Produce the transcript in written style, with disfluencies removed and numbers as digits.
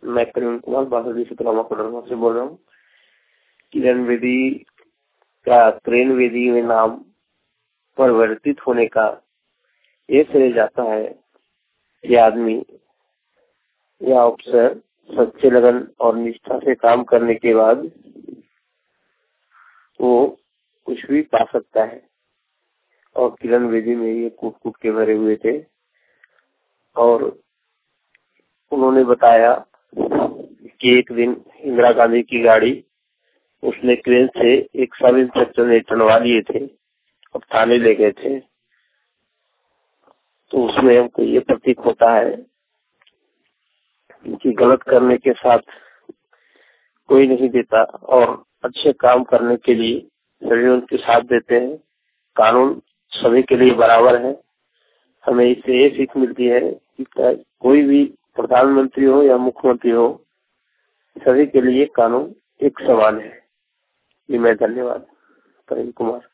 मैं प्रवीण कुमार बासुदी सुतरामा कोडरमा से बोल रहा हूँ। किरण बेदी का किरण बेदी में नाम परिवर्तित होने का ये श्रेय जाता है कि आदमी या अफसर सच्चे लगन और निष्ठा से काम करने के बाद वो कुछ भी पा सकता है। और किरण बेदी में ये कूट कूट के भरे हुए थे और उन्होंने बताया कि एक दिन इंदिरा गांधी की गाड़ी उसने क्रेन से एक सब इंस्पेक्टर ने टनवा लिए थे और थाने ले गए थे। तो उसमें हमको ये प्रतीक होता है कि गलत करने के साथ कोई नहीं देता और अच्छे काम करने के लिए सभी उनके साथ देते हैं। कानून सभी के लिए बराबर है। हमें इससे ये सीख मिलती है कि कोई भी प्रधानमंत्री हो या मुख्यमंत्री हो, सभी के लिए कानून एक समान है। जी मैं धन्यवाद। प्रवीण कुमार।